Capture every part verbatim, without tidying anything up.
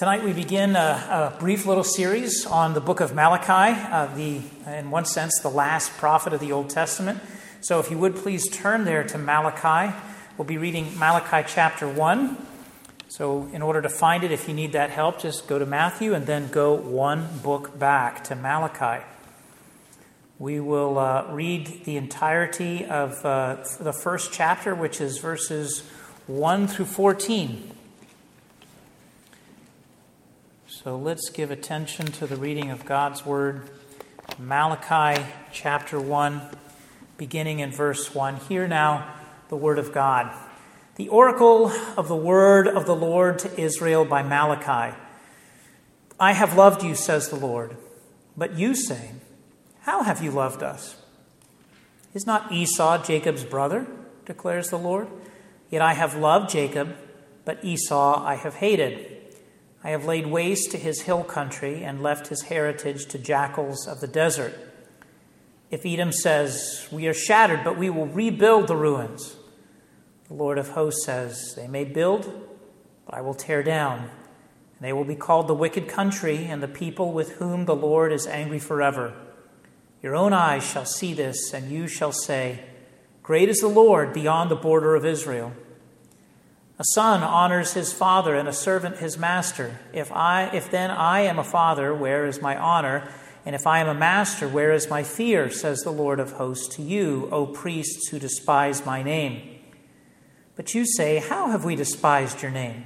Tonight we begin a, a brief little series on the book of Malachi, uh, the, in one sense, the last prophet of the Old Testament. So if you would please turn there to Malachi. We'll be reading Malachi chapter one. So in order to find it, if you need that help, just go to Matthew and then go one book back to Malachi. We will uh, read the entirety of uh, the first chapter, which is verses one through fourteen. So let's give attention to the reading of God's Word. Malachi chapter one, beginning in verse one. Hear now the Word of God. The oracle of the word of the Lord to Israel by Malachi. I have loved you, says the Lord. But you say, how have you loved us? Is not Esau Jacob's brother, declares the Lord? Yet I have loved Jacob, but Esau I have hated. I have laid waste to his hill country and left his heritage to jackals of the desert. If Edom says, we are shattered, but we will rebuild the ruins, the Lord of hosts says, they may build, but I will tear down. And they will be called the wicked country and the people with whom the Lord is angry forever. Your own eyes shall see this, and you shall say, great is the Lord beyond the border of Israel. A son honors his father and a servant his master. If I, if then I am a father, where is my honor? And if I am a master, where is my fear? Says the Lord of hosts to you, O priests who despise my name. But you say, how have we despised your name?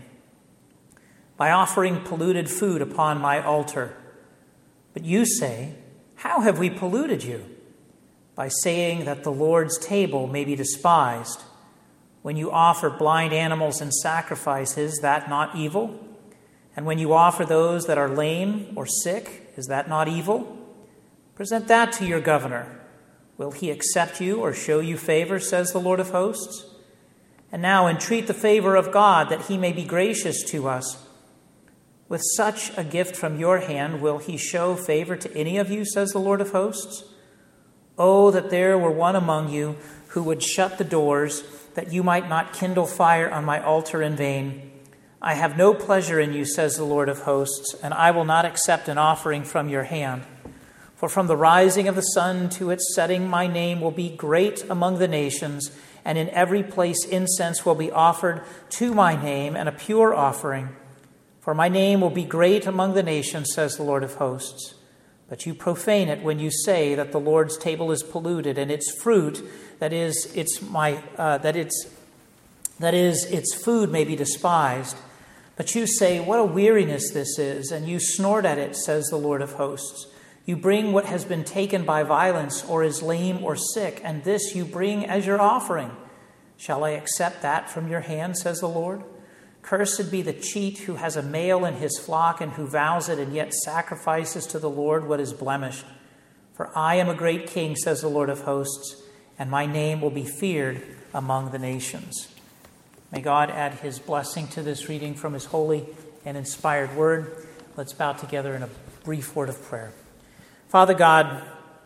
By offering polluted food upon my altar. But you say, how have we polluted you? By saying that the Lord's table may be despised. When you offer blind animals in sacrifices, that not evil? And when you offer those that are lame or sick, is that not evil? Present that to your governor. Will he accept you or show you favor, says the Lord of hosts? And now entreat the favor of God, that he may be gracious to us. With such a gift from your hand, will he show favor to any of you, says the Lord of hosts? Oh, that there were one among you who would shut the doors, that you might not kindle fire on my altar in vain. I have no pleasure in you, says the Lord of hosts, and I will not accept an offering from your hand. For from the rising of the sun to its setting, my name will be great among the nations, and in every place incense will be offered to my name, and a pure offering. For my name will be great among the nations, says the Lord of hosts. But you profane it when you say that the Lord's table is polluted, and its fruit, that is, its my uh, that its that is its food may be despised. But you say, what a weariness this is, and you snort at it, says the Lord of hosts. You bring what has been taken by violence, or is lame or sick, and this you bring as your offering. Shall I accept that from your hand, says the Lord? Cursed be the cheat who has a male in his flock and who vows it and yet sacrifices to the Lord what is blemished. For I am a great king, says the Lord of hosts, and my name will be feared among the nations. May God add his blessing to this reading from his holy and inspired word. Let's bow together in a brief word of prayer. Father God,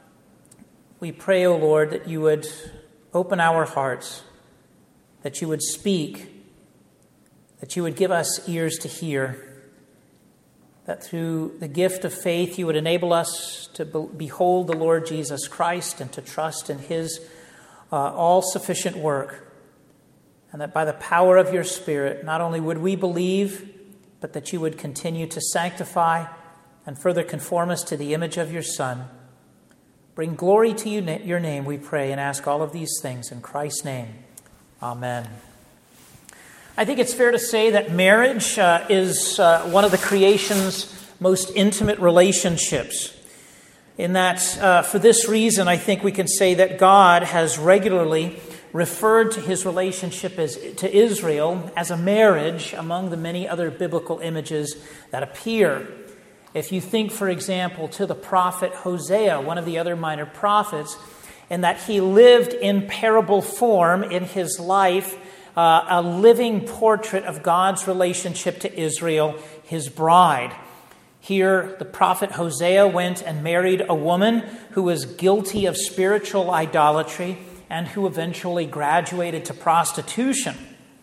we pray, O Lord, that you would open our hearts, that you would speak, that you would give us ears to hear, that through the gift of faith you would enable us to behold the Lord Jesus Christ and to trust in his uh, all-sufficient work, and that by the power of your Spirit, not only would we believe, but that you would continue to sanctify and further conform us to the image of your Son. Bring glory to you, your name, we pray, and ask all of these things in Christ's name. Amen. I think it's fair to say that marriage uh, is uh, one of the creation's most intimate relationships. In that, uh, for this reason, I think we can say that God has regularly referred to his relationship as, to Israel as a marriage among the many other biblical images that appear. If you think, for example, to the prophet Hosea, one of the other minor prophets, in that he lived in parable form in his life, Uh, a living portrait of God's relationship to Israel, his bride. Here, the prophet Hosea went and married a woman who was guilty of spiritual idolatry and who eventually graduated to prostitution.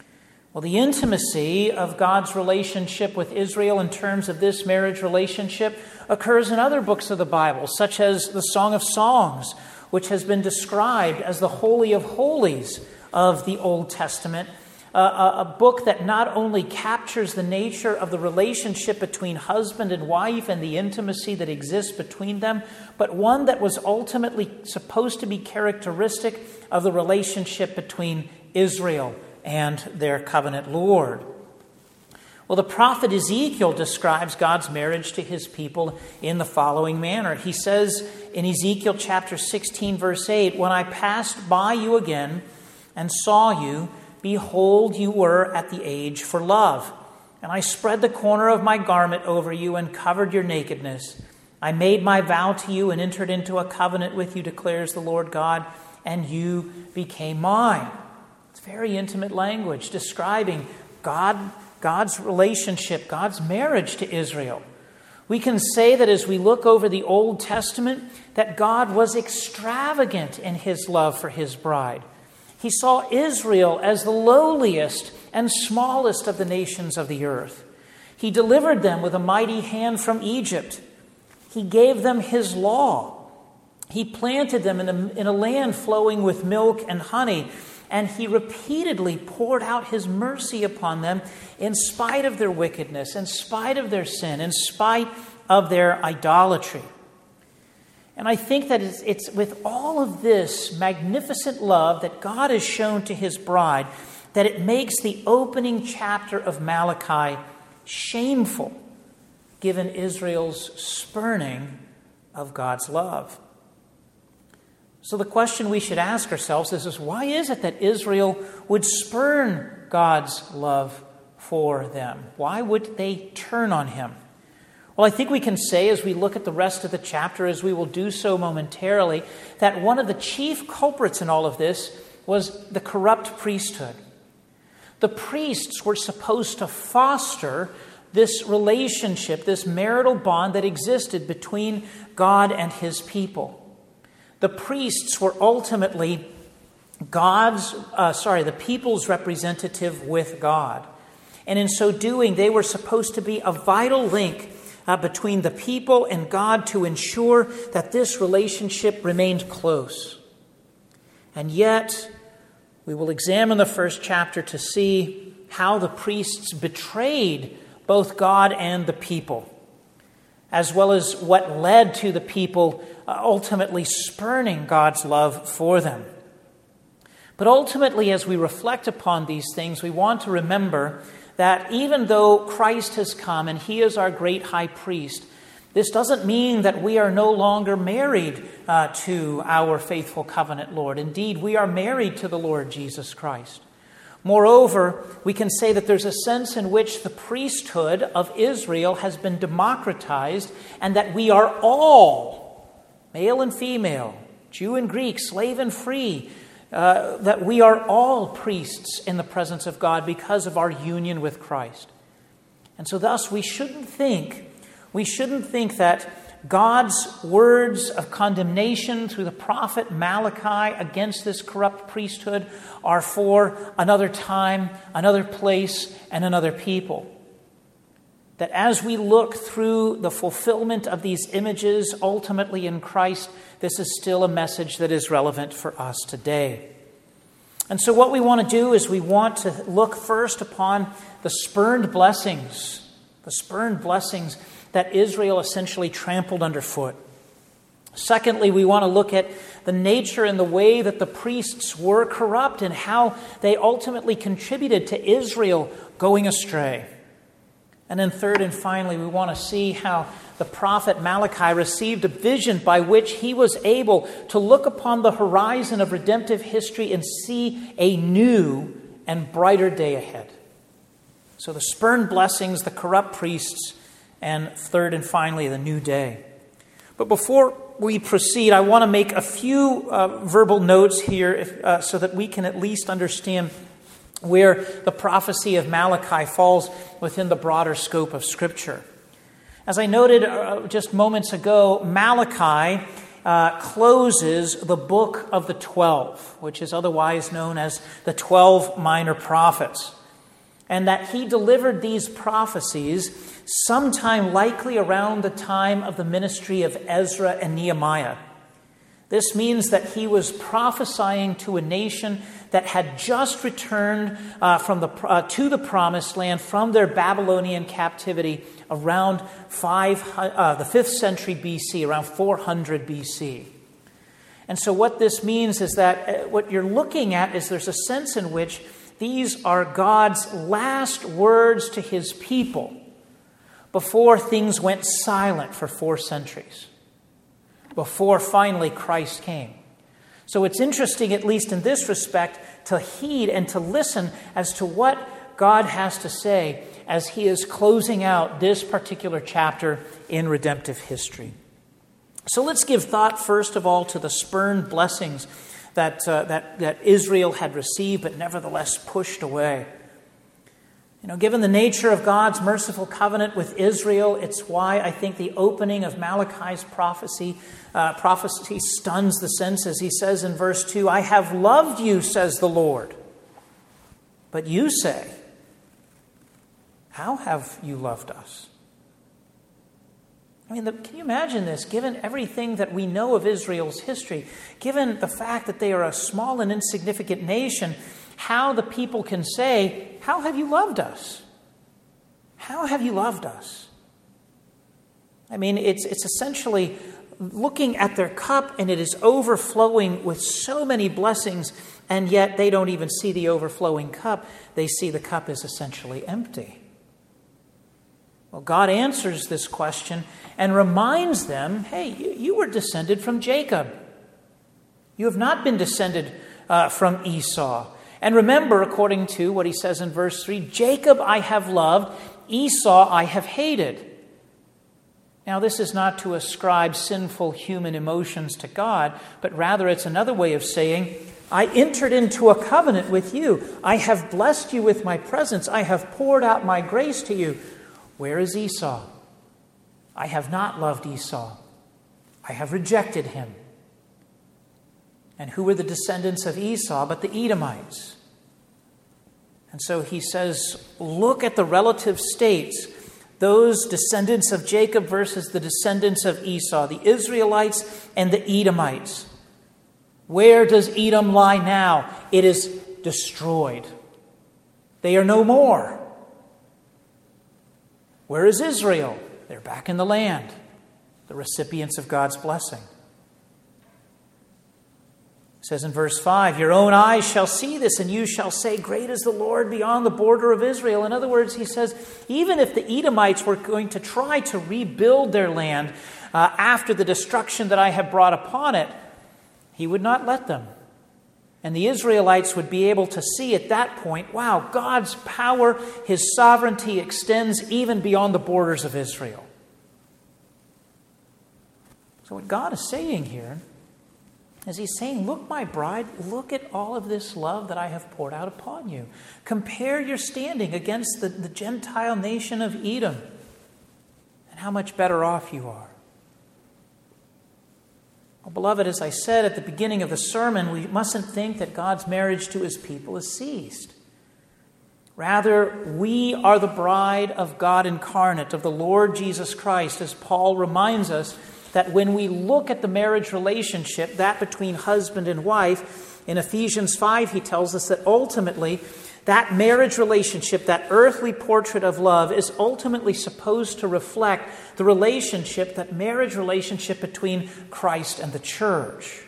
Well, the intimacy of God's relationship with Israel in terms of this marriage relationship occurs in other books of the Bible, such as the Song of Songs, which has been described as the Holy of Holies of the Old Testament, uh, a, a book that not only captures the nature of the relationship between husband and wife and the intimacy that exists between them, but one that was ultimately supposed to be characteristic of the relationship between Israel and their covenant Lord. Well, the prophet Ezekiel describes God's marriage to his people in the following manner. He says in Ezekiel chapter sixteen, verse eight, "When I passed by you again and saw you, behold, you were at the age for love. And I spread the corner of my garment over you and covered your nakedness. I made my vow to you and entered into a covenant with you, declares the Lord God, and you became mine." It's very intimate language describing God, God's relationship, God's marriage to Israel. We can say that as we look over the Old Testament, that God was extravagant in his love for his bride. He saw Israel as the lowliest and smallest of the nations of the earth. He delivered them with a mighty hand from Egypt. He gave them his law. He planted them in a, in a land flowing with milk and honey, and he repeatedly poured out his mercy upon them in spite of their wickedness, in spite of their sin, in spite of their idolatry. And I think that it's, it's with all of this magnificent love that God has shown to his bride that it makes the opening chapter of Malachi shameful, given Israel's spurning of God's love. So the question we should ask ourselves is, is why is it that Israel would spurn God's love for them? Why would they turn on him? Well, I think we can say as we look at the rest of the chapter, as we will do so momentarily, that one of the chief culprits in all of this was the corrupt priesthood. The priests were supposed to foster this relationship, this marital bond that existed between God and his people. The priests were ultimately God's, uh, sorry, the people's representative with God. And in so doing, they were supposed to be a vital link uh, between the people and God to ensure that this relationship remained close. And yet, we will examine the first chapter to see how the priests betrayed both God and the people, as well as what led to the people ultimately spurning God's love for them. But ultimately, as we reflect upon these things, we want to remember that even though Christ has come and he is our great high priest, this doesn't mean that we are no longer married uh, to our faithful covenant Lord. Indeed, we are married to the Lord Jesus Christ. Moreover, we can say that there's a sense in which the priesthood of Israel has been democratized and that we are all, male and female, Jew and Greek, slave and free, uh, that we are all priests in the presence of God because of our union with Christ. And so thus we shouldn't think, we shouldn't think that God's words of condemnation through the prophet Malachi against this corrupt priesthood are for another time, another place, and another people. That as we look through the fulfillment of these images ultimately in Christ, this is still a message that is relevant for us today. And so what we want to do is we want to look first upon the spurned blessings, the spurned blessings that Israel essentially trampled underfoot. Secondly, we want to look at the nature and the way that the priests were corrupt and how they ultimately contributed to Israel going astray. And then third and finally, we want to see how the prophet Malachi received a vision by which he was able to look upon the horizon of redemptive history and see a new and brighter day ahead. So the spurned blessings, the corrupt priests, and third and finally, the new day. But before we proceed, I want to make a few uh, verbal notes here if, uh, so that we can at least understand where the prophecy of Malachi falls within the broader scope of Scripture. As I noted uh, just moments ago, Malachi uh, closes the book of the Twelve, which is otherwise known as the Twelve Minor Prophets. and that he delivered these prophecies sometime likely around the time of the ministry of Ezra and Nehemiah. This means that he was prophesying to a nation that had just returned uh, from the uh, to the promised land from their Babylonian captivity around five, uh, the fifth century B C, around four hundred B C. And so what this means is that what you're looking at is there's a sense in which these are God's last words to his people before things went silent for four centuries, before finally Christ came. So it's interesting, at least in this respect, to heed and to listen as to what God has to say as he is closing out this particular chapter in redemptive history. So let's give thought, first of all, to the spurned blessings that, uh, that, that Israel had received, but nevertheless pushed away. You know, given the nature of God's merciful covenant with Israel, it's why I think the opening of Malachi's prophecy, uh, prophecy stuns the senses. He says in verse two, "I have loved you, says the Lord. But you say, how have you loved us?" I mean, the, can you imagine this? Given everything that we know of Israel's history, given the fact that they are a small and insignificant nation, how the people can say, how have you loved us? How have you loved us? I mean, it's it's essentially looking at their cup, and it is overflowing with so many blessings, and yet they don't even see the overflowing cup. They see the cup is essentially empty. Well, God answers this question and reminds them, hey, you, you were descended from Jacob. You have not been descended uh, from Esau. And remember, according to what he says in verse three, Jacob I have loved, Esau I have hated. Now, this is not to ascribe sinful human emotions to God, but rather it's another way of saying, I entered into a covenant with you. I have blessed you with my presence. I have poured out my grace to you. Where is Esau? I have not loved Esau. I have rejected him. And who were the descendants of Esau but the Edomites? And so he says, look at the relative states, those descendants of Jacob versus the descendants of Esau, the Israelites and the Edomites. Where does Edom lie now? It is destroyed. They are no more. Where is Israel? They're back in the land, the recipients of God's blessing. It says in verse five, your own eyes shall see this, and you shall say, great is the Lord beyond the border of Israel. In other words, he says, even if the Edomites were going to try to rebuild their land uh, after the destruction that I have brought upon it, he would not let them. And the Israelites would be able to see at that point, wow, God's power, his sovereignty extends even beyond the borders of Israel. So what God is saying here is he's saying, look, my bride, look at all of this love that I have poured out upon you. Compare your standing against the, the Gentile nation of Edom and how much better off you are. Well, beloved, as I said at the beginning of the sermon, we mustn't think that God's marriage to his people is ceased. Rather, we are the bride of God incarnate, of the Lord Jesus Christ, as Paul reminds us that when we look at the marriage relationship, that between husband and wife, in Ephesians five, he tells us that ultimately that marriage relationship, that earthly portrait of love, is ultimately supposed to reflect the relationship, that marriage relationship between Christ and the church.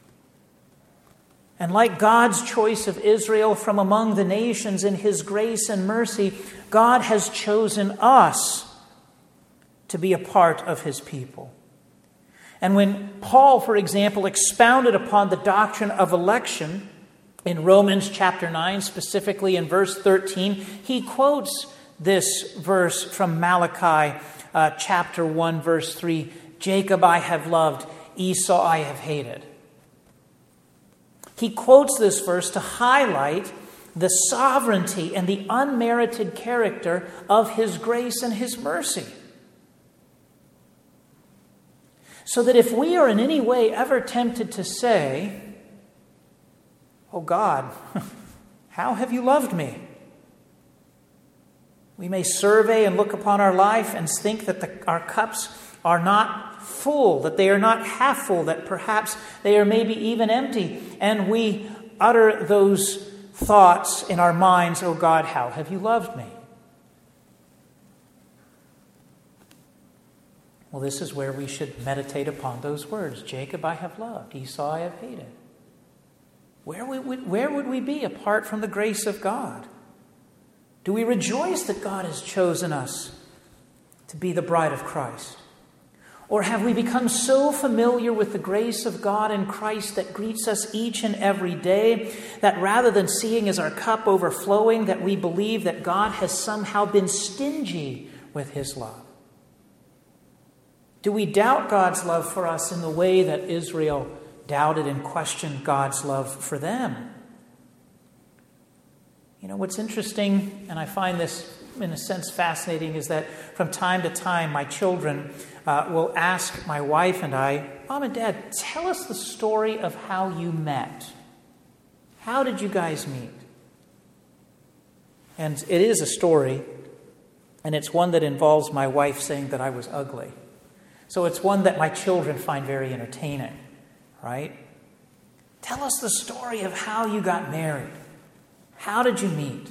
And like God's choice of Israel from among the nations in his grace and mercy, God has chosen us to be a part of his people. And when Paul, for example, expounded upon the doctrine of election in Romans chapter nine, specifically in verse thirteen, he quotes this verse from Malachi uh, chapter one, verse three, Jacob I have loved, Esau I have hated. He quotes this verse to highlight the sovereignty and the unmerited character of his grace and his mercy. So that if we are in any way ever tempted to say, oh God, how have you loved me? We may survey and look upon our life and think that the, our cups are not full, that they are not half full, that perhaps they are maybe even empty. And we utter those thoughts in our minds, "Oh God, how have you loved me?" Well, this is where we should meditate upon those words. Jacob I have loved, Esau I have hated. Where would, where would we be apart from the grace of God? Do we rejoice that God has chosen us to be the bride of Christ? Or have we become so familiar with the grace of God in Christ that greets us each and every day, that rather than seeing as our cup overflowing, that we believe that God has somehow been stingy with his love? Do we doubt God's love for us in the way that Israel doubted and questioned God's love for them? You know, what's interesting, and I find this in a sense fascinating, is that from time to time my children uh, will ask my wife and I, "Mom and Dad, tell us the story of how you met. How did you guys meet?" And it is a story, and it's one that involves my wife saying that I was ugly. So it's one that my children find very entertaining, right? Tell us the story of how you got married. How did you meet?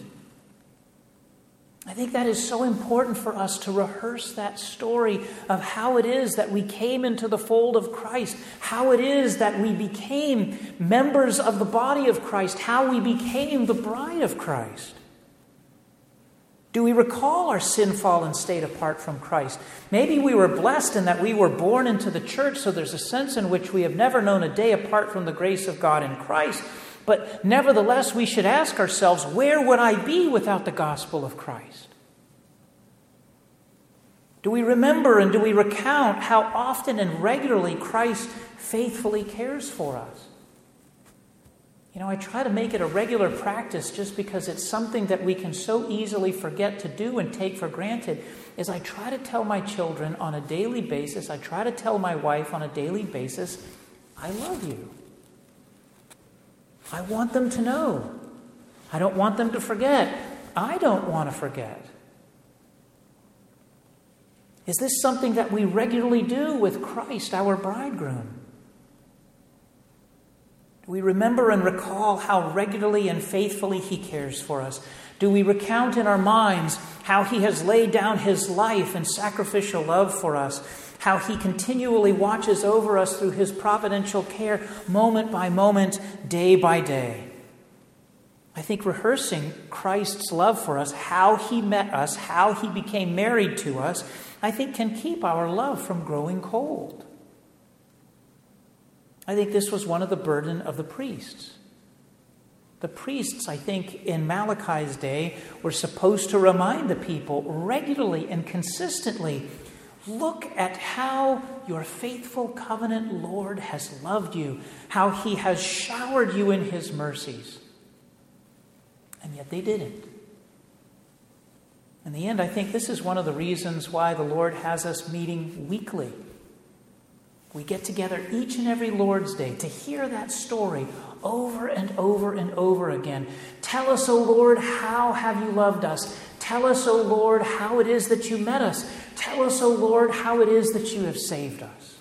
I think that is so important for us to rehearse that story of how it is that we came into the fold of Christ, how it is that we became members of the body of Christ, how we became the bride of Christ. Do we recall our sin-fallen state apart from Christ? Maybe we were blessed in that we were born into the church, so there's a sense in which we have never known a day apart from the grace of God in Christ. But nevertheless, we should ask ourselves, where would I be without the gospel of Christ? Do we remember and do we recount how often and regularly Christ faithfully cares for us? You know, I try to make it a regular practice just because it's something that we can so easily forget to do and take for granted, is I try to tell my children on a daily basis, I try to tell my wife on a daily basis, I love you. I want them to know. I don't want them to forget. I don't want to forget. Is this something that we regularly do with Christ, our bridegroom? Do we remember and recall how regularly and faithfully he cares for us? Do we recount in our minds how he has laid down his life in sacrificial love for us? How he continually watches over us through his providential care, moment by moment, day by day. I think rehearsing Christ's love for us, how he met us, how he became married to us, I think can keep our love from growing cold. I think this was one of the burden of the priests. The priests, I think, in Malachi's day were supposed to remind the people regularly and consistently, look at how your faithful covenant Lord has loved you, how he has showered you in his mercies. And yet they didn't. In the end, I think this is one of the reasons why the Lord has us meeting weekly. We get together each and every Lord's Day to hear that story over and over and over again. Tell us, O Lord, how have you loved us? Tell us, O Lord, how it is that you met us. Tell us, O Lord, how it is that you have saved us.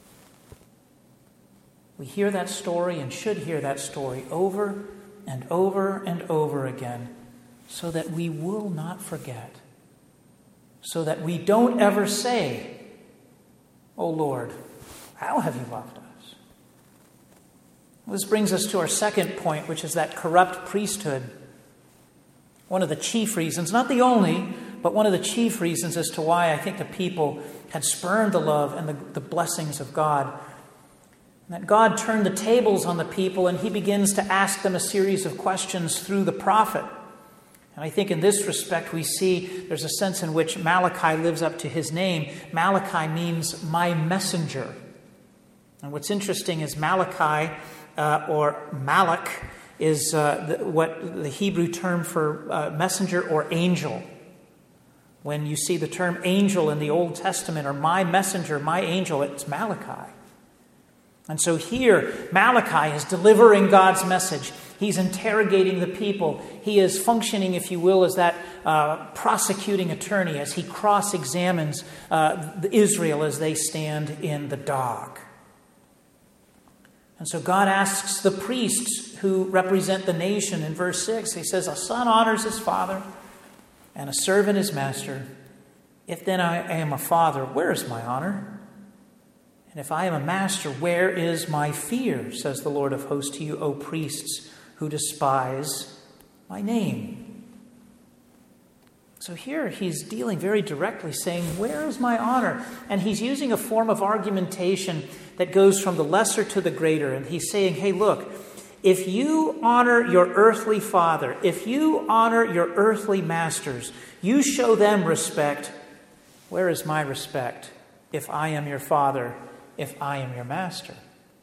We hear that story and should hear that story over and over and over again so that we will not forget. So that we don't ever say, O Lord, how have you loved us? This brings us to our second point, which is that corrupt priesthood. One of the chief reasons, not the only, but one of the chief reasons as to why I think the people had spurned the love and the, the blessings of God. And that God turned the tables on the people and he begins to ask them a series of questions through the prophet. And I think in this respect we see there's a sense in which Malachi lives up to his name. Malachi means my messenger. And what's interesting is Malachi, uh, or Malach, is uh, the, what the Hebrew term for uh, messenger or angel. When you see the term angel in the Old Testament, or my messenger, my angel, it's Malachi. And so here, Malachi is delivering God's message. He's interrogating the people. He is functioning, if you will, as that uh, prosecuting attorney as he cross-examines uh, Israel as they stand in the dock. And so God asks the priests who represent the nation in verse six. He says, a son honors his father and a servant his master. If then I am a father, where is my honor? And if I am a master, where is my fear? Says the Lord of hosts to you, O priests who despise my name. So here he's dealing very directly, saying, where is my honor? And he's using a form of argumentation that goes from the lesser to the greater. And he's saying, hey, look, if you honor your earthly father, if you honor your earthly masters, you show them respect. Where is my respect if I am your father, if I am your master?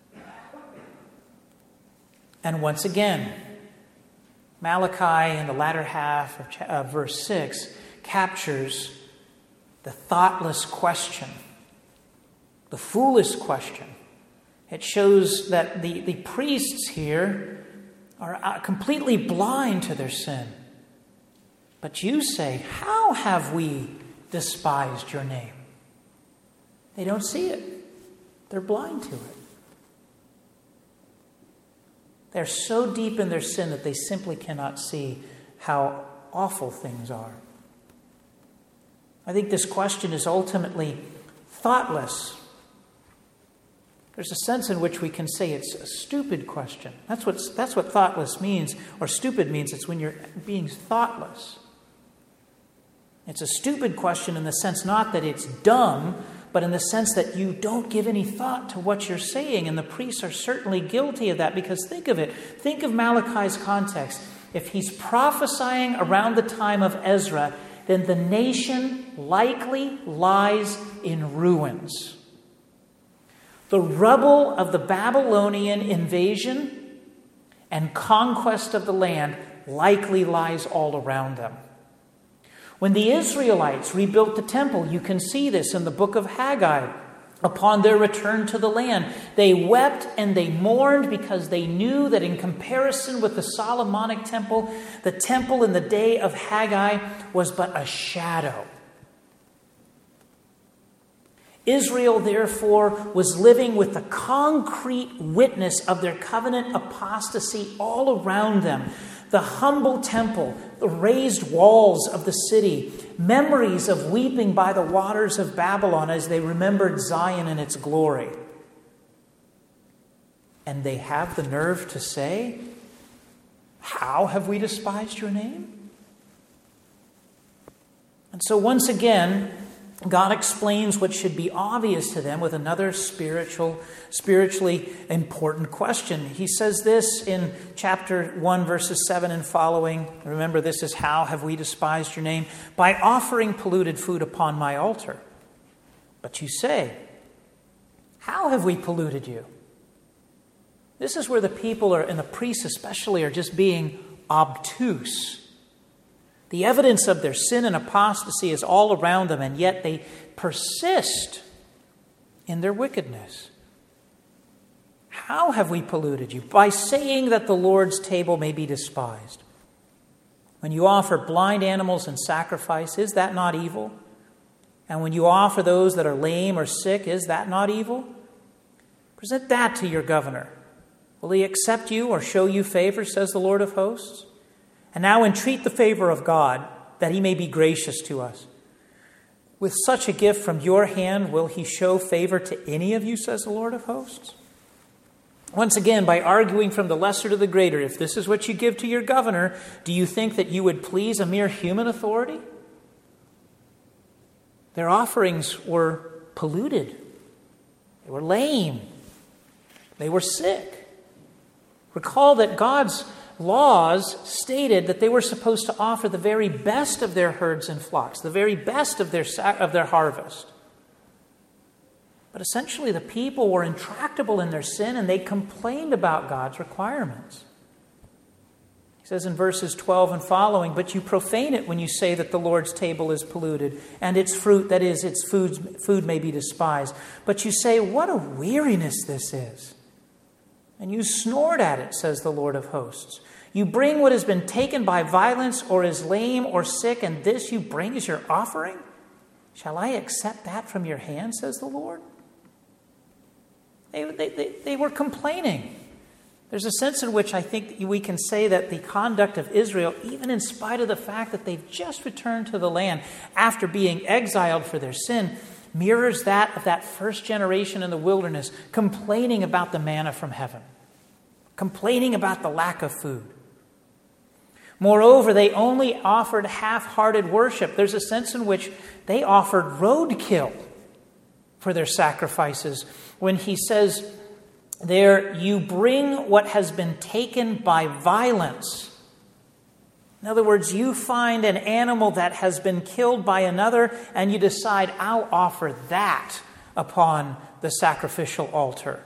And once again, Malachi in the latter half of, of verse six captures the thoughtless question, the foolish question. It shows that the, the priests here are completely blind to their sin. But you say, how have we despised your name? They don't see it. They're blind to it. They're so deep in their sin that they simply cannot see how awful things are. I think this question is ultimately thoughtless. There's a sense in which we can say it's a stupid question. That's what, that's what thoughtless means, or stupid means. It's when you're being thoughtless. It's a stupid question in the sense not that it's dumb, but in the sense that you don't give any thought to what you're saying. And the priests are certainly guilty of that, because think of it. Think of Malachi's context. If he's prophesying around the time of Ezra, then the nation likely lies in ruins. The rubble of the Babylonian invasion and conquest of the land likely lies all around them. When the Israelites rebuilt the temple, you can see this in the book of Haggai. Upon their return to the land, they wept and they mourned because they knew that in comparison with the Solomonic temple, the temple in the day of Haggai was but a shadow. Israel, therefore, was living with the concrete witness of their covenant apostasy all around them. The humble temple, the raised walls of the city, memories of weeping by the waters of Babylon as they remembered Zion and its glory. And they have the nerve to say, how have we despised your name? And so once again, God explains what should be obvious to them with another spiritual, spiritually important question. He says this in chapter one, verses seven and following. Remember, this is how have we despised your name? By offering polluted food upon my altar. But you say, how have we polluted you? This is where the people are, and the priests especially, are just being obtuse. The evidence of their sin and apostasy is all around them, and yet they persist in their wickedness. How have we polluted you? By saying that the Lord's table may be despised. When you offer blind animals in sacrifice, is that not evil? And when you offer those that are lame or sick, is that not evil? Present that to your governor. Will he accept you or show you favor, says the Lord of hosts? And now entreat the favor of God, that he may be gracious to us. With such a gift from your hand, will he show favor to any of you, says the Lord of hosts? Once again, by arguing from the lesser to the greater, if this is what you give to your governor, do you think that you would please a mere human authority? Their offerings were polluted. They were lame. They were sick. Recall that God's laws stated that they were supposed to offer the very best of their herds and flocks, the very best of their of their harvest. But essentially the people were intractable in their sin, and they complained about God's requirements. He says in verses twelve and following, but you profane it when you say that the Lord's table is polluted, and its fruit, that is, its food, food may be despised. But you say, what a weariness this is. And you snored at it, says the Lord of hosts. You bring what has been taken by violence or is lame or sick, and this you bring as your offering? Shall I accept that from your hand, says the Lord? They, they, they, they were complaining. There's a sense in which I think we can say that the conduct of Israel, even in spite of the fact that they've just returned to the land after being exiled for their sin, mirrors that of that first generation in the wilderness, complaining about the manna from heaven, complaining about the lack of food. Moreover, they only offered half-hearted worship. There's a sense in which they offered roadkill for their sacrifices. When he says there, you bring what has been taken by violence. In other words, you find an animal that has been killed by another, and you decide, I'll offer that upon the sacrificial altar.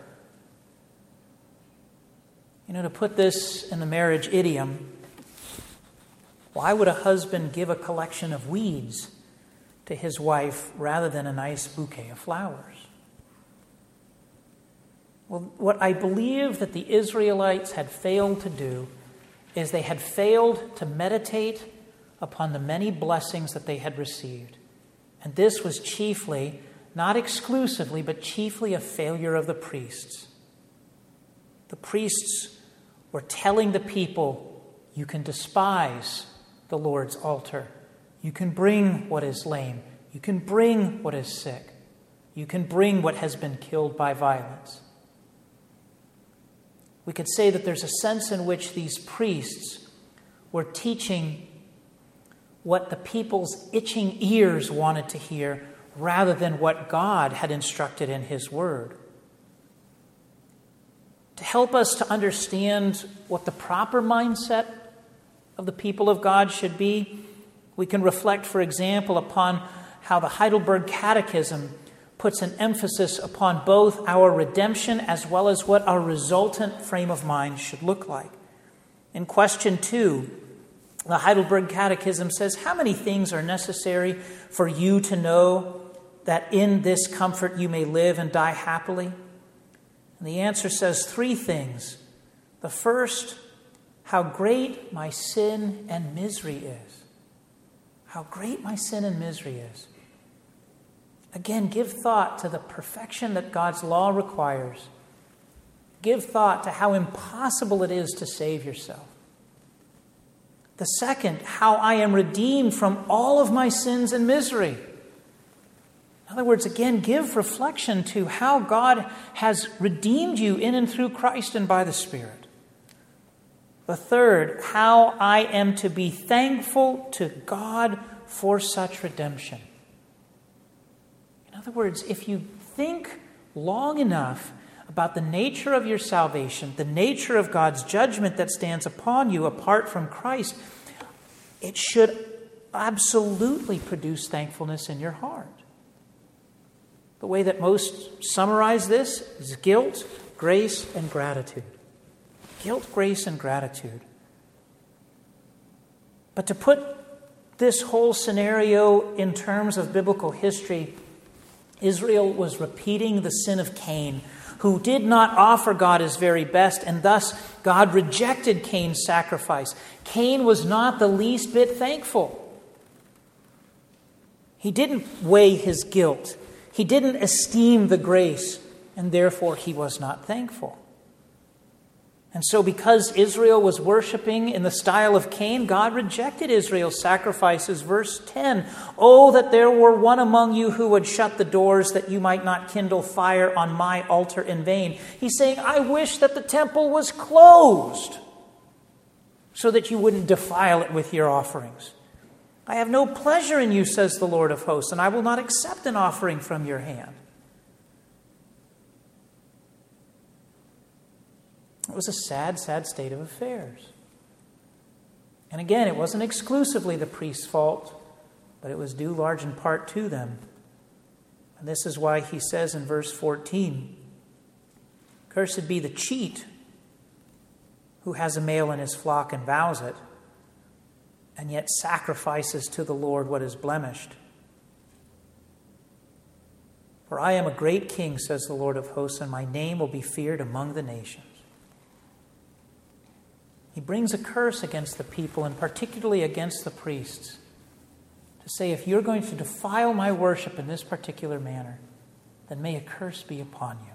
You know, to put this in the marriage idiom, why would a husband give a collection of weeds to his wife rather than a nice bouquet of flowers? Well, what I believe that the Israelites had failed to do is they had failed to meditate upon the many blessings that they had received. And this was chiefly, not exclusively, but chiefly a failure of the priests. The priests were telling the people, you can despise the Lord's altar. You can bring what is lame. You can bring what is sick. You can bring what has been killed by violence. We could say that there's a sense in which these priests were teaching what the people's itching ears wanted to hear rather than what God had instructed in His Word. To help us to understand what the proper mindset of the people of God should be, we can reflect, for example, upon how the Heidelberg Catechism puts an emphasis upon both our redemption as well as what our resultant frame of mind should look like. In question two, the Heidelberg Catechism says, how many things are necessary for you to know that in this comfort you may live and die happily? And the answer says three things. The first, how great my sin and misery is. How great my sin and misery is. Again, give thought to the perfection that God's law requires. Give thought to how impossible it is to save yourself. The second, how I am redeemed from all of my sins and misery. In other words, again, give reflection to how God has redeemed you in and through Christ and by the Spirit. The third, how I am to be thankful to God for such redemption. In other words, if you think long enough about the nature of your salvation, the nature of God's judgment that stands upon you apart from Christ, it should absolutely produce thankfulness in your heart. The way that most summarize this is guilt, grace, and gratitude. Guilt, grace, and gratitude. But to put this whole scenario in terms of biblical history, Israel was repeating the sin of Cain, who did not offer God his very best, and thus God rejected Cain's sacrifice. Cain was not the least bit thankful. He didn't weigh his guilt. He didn't esteem the grace, and therefore he was not thankful. And so because Israel was worshiping in the style of Cain, God rejected Israel's sacrifices. Verse ten, oh, that there were one among you who would shut the doors that you might not kindle fire on my altar in vain. He's saying, I wish that the temple was closed so that you wouldn't defile it with your offerings. I have no pleasure in you, says the Lord of hosts, and I will not accept an offering from your hand. It was a sad, sad state of affairs. And again, it wasn't exclusively the priest's fault, but it was due large in part to them. And this is why he says in verse fourteen, cursed be the cheat who has a male in his flock and vows it, and yet sacrifices to the Lord what is blemished. For I am a great king, says the Lord of hosts, and my name will be feared among the nations. He brings a curse against the people, and particularly against the priests, to say, if you're going to defile my worship in this particular manner, then may a curse be upon you.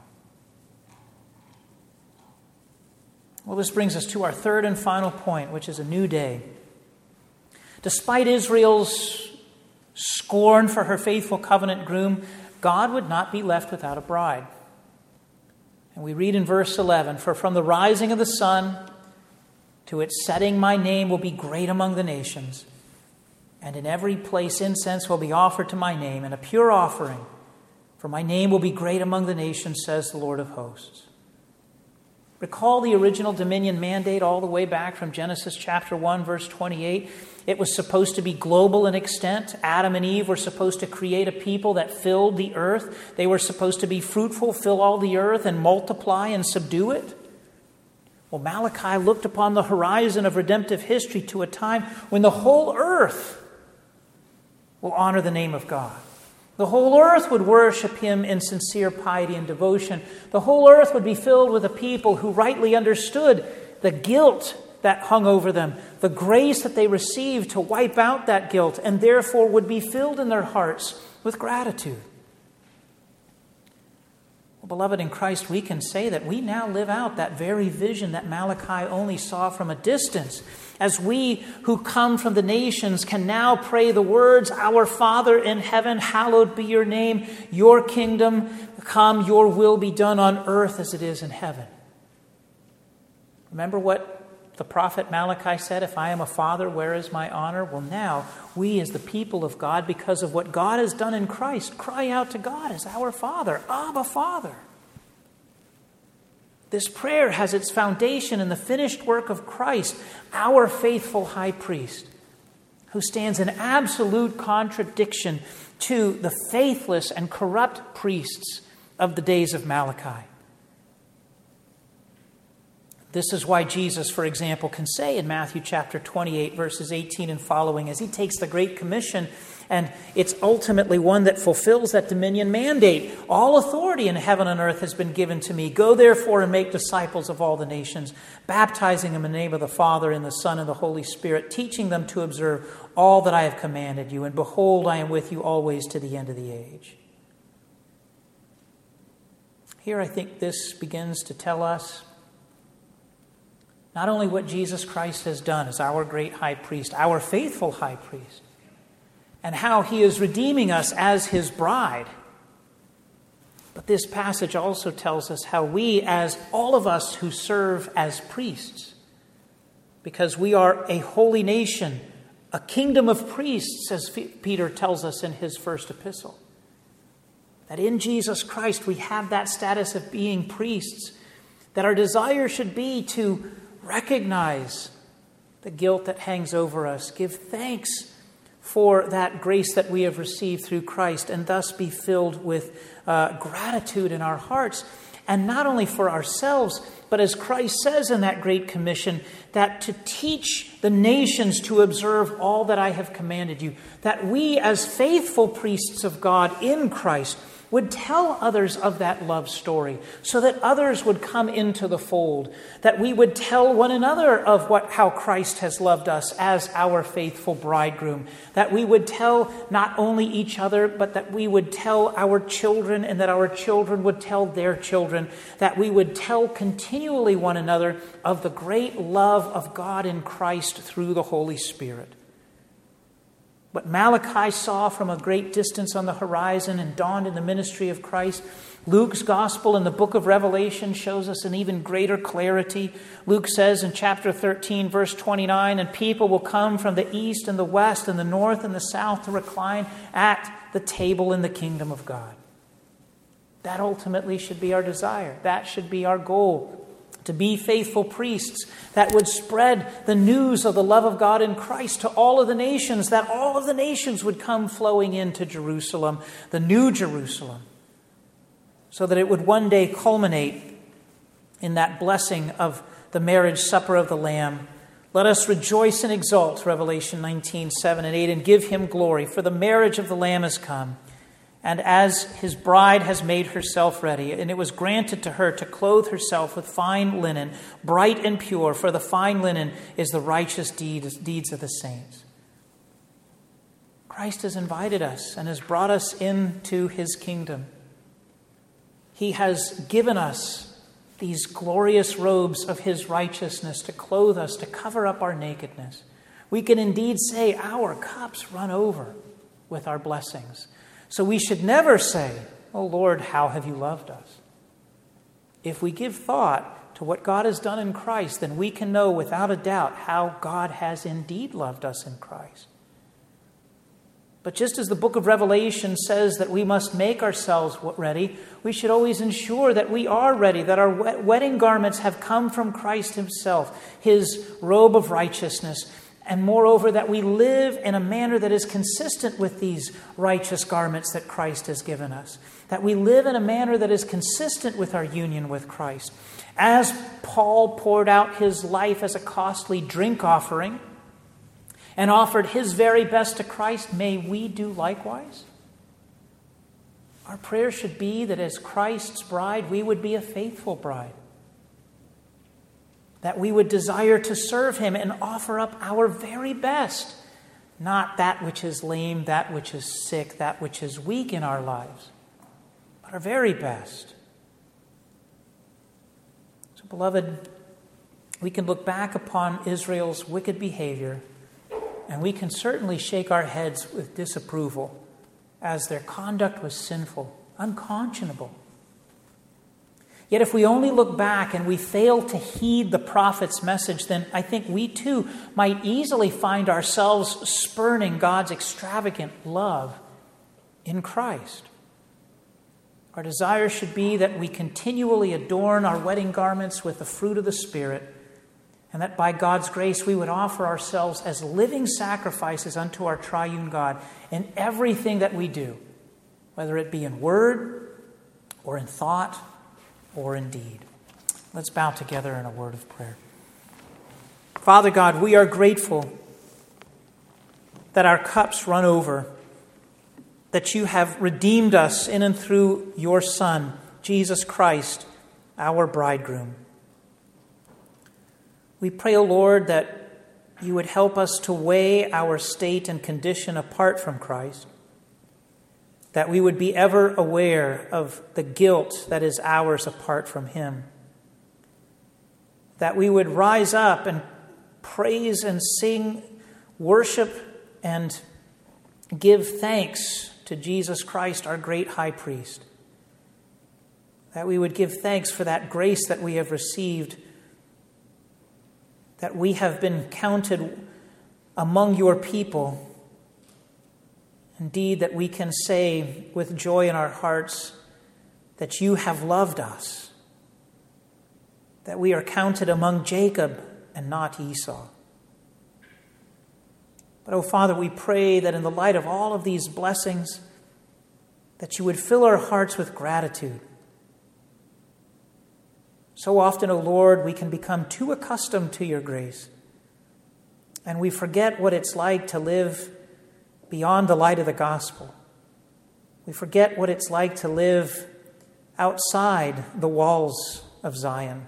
Well, this brings us to our third and final point, which is a new day. Despite Israel's scorn for her faithful covenant groom, God would not be left without a bride. And we read in verse eleven, "For from the rising of the sun to its setting, my name will be great among the nations. And in every place incense will be offered to my name, and a pure offering. For my name will be great among the nations, says the Lord of hosts." Recall the original dominion mandate all the way back from Genesis chapter one, verse twenty-eight. It was supposed to be global in extent. Adam and Eve were supposed to create a people that filled the earth. They were supposed to be fruitful, fill all the earth, and multiply and subdue it. Well, Malachi looked upon the horizon of redemptive history to a time when the whole earth will honor the name of God. The whole earth would worship him in sincere piety and devotion. The whole earth would be filled with a people who rightly understood the guilt that hung over them, the grace that they received to wipe out that guilt, and therefore would be filled in their hearts with gratitude. Well, beloved, in Christ, we can say that we now live out that very vision that Malachi only saw from a distance. As we who come from the nations can now pray the words, "Our Father in heaven, hallowed be your name. Your kingdom come, your will be done on earth as it is in heaven." Remember what the prophet Malachi said, "If I am a father, where is my honor?" Well, now we as the people of God, because of what God has done in Christ, cry out to God as our Father, Abba, Father. This prayer has its foundation in the finished work of Christ, our faithful high priest, who stands in absolute contradiction to the faithless and corrupt priests of the days of Malachi. This is why Jesus, for example, can say in Matthew chapter twenty-eight, verses eighteen and following, as he takes the Great Commission, and it's ultimately one that fulfills that dominion mandate. "All authority in heaven and earth has been given to me. Go therefore and make disciples of all the nations, baptizing them in the name of the Father and the Son and the Holy Spirit, teaching them to observe all that I have commanded you. And behold, I am with you always to the end of the age." Here I think this begins to tell us not only what Jesus Christ has done as our great high priest, our faithful high priest, and how he is redeeming us as his bride, but this passage also tells us how we, as all of us who serve as priests, because we are a holy nation, a kingdom of priests, as Peter tells us in his first epistle, that in Jesus Christ we have that status of being priests, that our desire should be to recognize the guilt that hangs over us, give thanks for that grace that we have received through Christ, and thus be filled with uh, gratitude in our hearts. And not only for ourselves, but as Christ says in that Great Commission, that to teach the nations to observe all that I have commanded you, that we as faithful priests of God in Christ would tell others of that love story, so that others would come into the fold, that we would tell one another of what how Christ has loved us as our faithful bridegroom, that we would tell not only each other, but that we would tell our children, and that our children would tell their children, that we would tell continually one another of the great love of God in Christ through the Holy Spirit. What Malachi saw from a great distance on the horizon and dawned in the ministry of Christ, Luke's gospel in the book of Revelation shows us an even greater clarity. Luke says in chapter thirteen, verse twenty-nine, "And people will come from the east and the west and the north and the south to recline at the table in the kingdom of God." That ultimately should be our desire. That should be our goal. To be faithful priests that would spread the news of the love of God in Christ to all of the nations, that all of the nations would come flowing into Jerusalem, the new Jerusalem, so that it would one day culminate in that blessing of the marriage supper of the Lamb. "Let us rejoice and exult," Revelation nineteen, seven and eight, "and give him glory, for the marriage of the Lamb has come, And as his bride has made herself ready, and it was granted to her to clothe herself with fine linen, bright and pure, for the fine linen is the righteous deeds, deeds of the saints. Christ has invited us and has brought us into his kingdom. He has given us these glorious robes of his righteousness to clothe us, to cover up our nakedness. We can indeed say our cups run over with our blessings. So we should never say, "Oh Lord, how have you loved us?" If we give thought to what God has done in Christ, then we can know without a doubt how God has indeed loved us in Christ. But just as the book of Revelation says that we must make ourselves ready, we should always ensure that we are ready, that our wedding garments have come from Christ himself, his robe of righteousness, and moreover, that we live in a manner that is consistent with these righteous garments that Christ has given us. That we live in a manner that is consistent with our union with Christ. As Paul poured out his life as a costly drink offering and offered his very best to Christ, may we do likewise. Our prayer should be that as Christ's bride, we would be a faithful bride. That we would desire to serve him and offer up our very best, not that which is lame, that which is sick, that which is weak in our lives, but our very best. So, beloved, we can look back upon Israel's wicked behavior, and we can certainly shake our heads with disapproval as their conduct was sinful, unconscionable. Yet if we only look back and we fail to heed the prophet's message, then I think we too might easily find ourselves spurning God's extravagant love in Christ. Our desire should be that we continually adorn our wedding garments with the fruit of the Spirit, and that by God's grace we would offer ourselves as living sacrifices unto our triune God in everything that we do, whether it be in word or in thought or in deed. Let's bow together in a word of prayer. Father God, we are grateful that our cups run over, that you have redeemed us in and through your Son, Jesus Christ, our bridegroom. We pray, O Lord, that you would help us to weigh our state and condition apart from Christ, that we would be ever aware of the guilt that is ours apart from him, that we would rise up and praise and sing, worship and give thanks to Jesus Christ, our great high priest, that we would give thanks for that grace that we have received, that we have been counted among your people. Indeed, that we can say with joy in our hearts that you have loved us, that we are counted among Jacob and not Esau. But, oh Father, we pray that in the light of all of these blessings, that you would fill our hearts with gratitude. So often, O Lord, we can become too accustomed to your grace, and we forget what it's like to live beyond the light of the gospel. We forget what it's like to live outside the walls of Zion.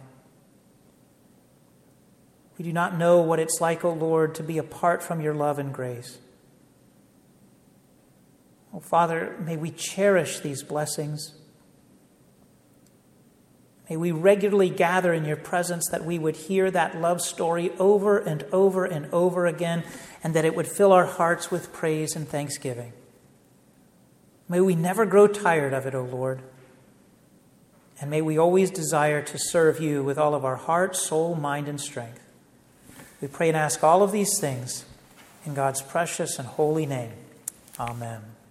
We do not know what it's like, O Lord, to be apart from your love and grace. Oh, Father, may we cherish these blessings. May we regularly gather in your presence, that we would hear that love story over and over and over again, and that it would fill our hearts with praise and thanksgiving. May we never grow tired of it, O Lord. And may we always desire to serve you with all of our heart, soul, mind, and strength. We pray and ask all of these things in God's precious and holy name. Amen.